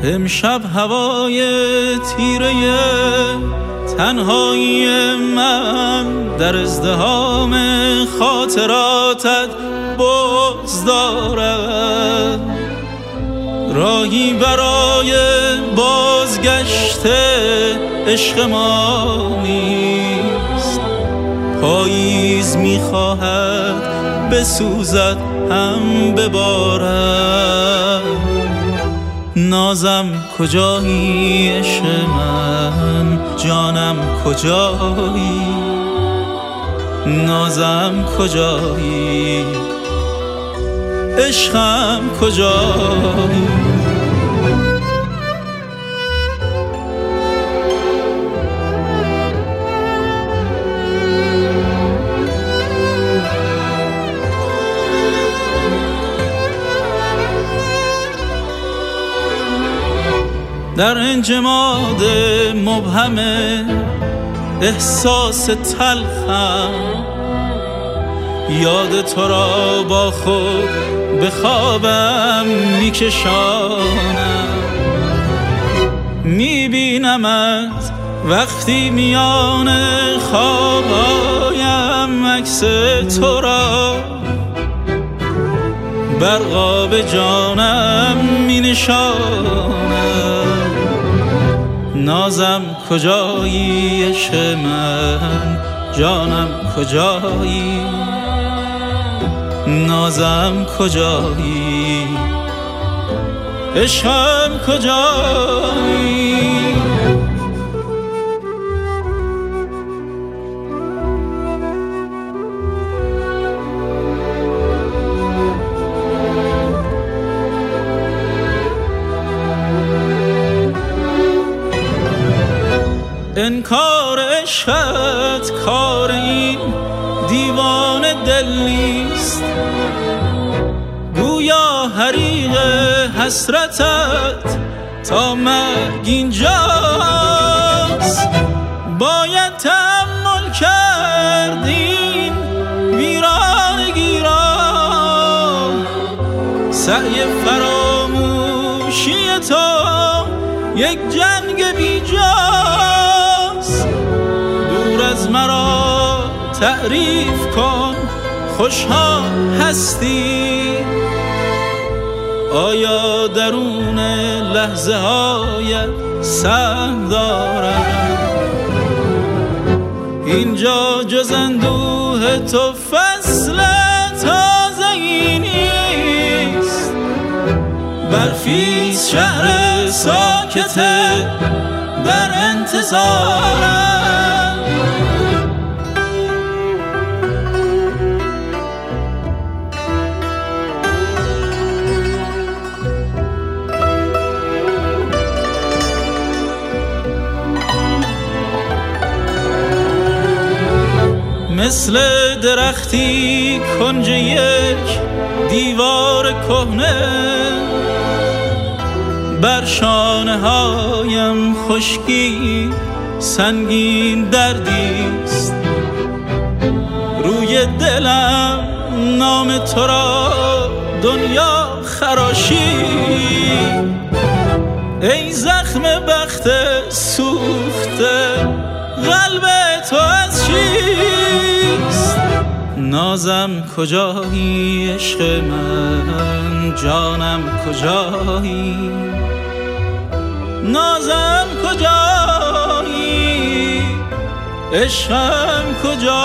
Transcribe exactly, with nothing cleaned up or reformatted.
امشب هوای تیره تنهایی من در ازدحام خاطراتت بغض دارد. راهی برای بازگشت عشق ما نیست. پاییز میخواهد بسوزد هم ببارد. نازم کجایی عشق من، جانم کجایی، نازم کجایی، عشقم کجایی. در انجماد مبهم احساس تلخم، یاد تو را با خود به خوابم میکشانم. میبینمت وقتی میان خوابایم، عکس تو را بر قاب جانم مینشانم. نازم کجایی عشق من، جانم کجایی، نازم کجایی، عشقم کجایی. انکار عشقت کار این دیوان دل نیست. گویا حریق حسرتت تا مرگ اینجاست. باید تحمل کردین ویرانگی را، سعی فراموشی تو یک جنگ بیجاست. دور از مرا تعریف کن خوشحال هستی، آیا درون لحظه هایت سهم دارد؟ اینجا جز اندوه تو فصل تازه‌ای نیست. برفیز شهر ساکته در انتظارم. مثل درختی کنج یک دیوار کهنه، بر شانه هایم خشکی سنگین دردیست. روی دلم نام تو را دنیا خراشی. ای زخم بخت سوخته قلب تو از چیست؟ نازم کجایی عشق من، جانم کجایی، نازم کجایی، عشقم کجایی.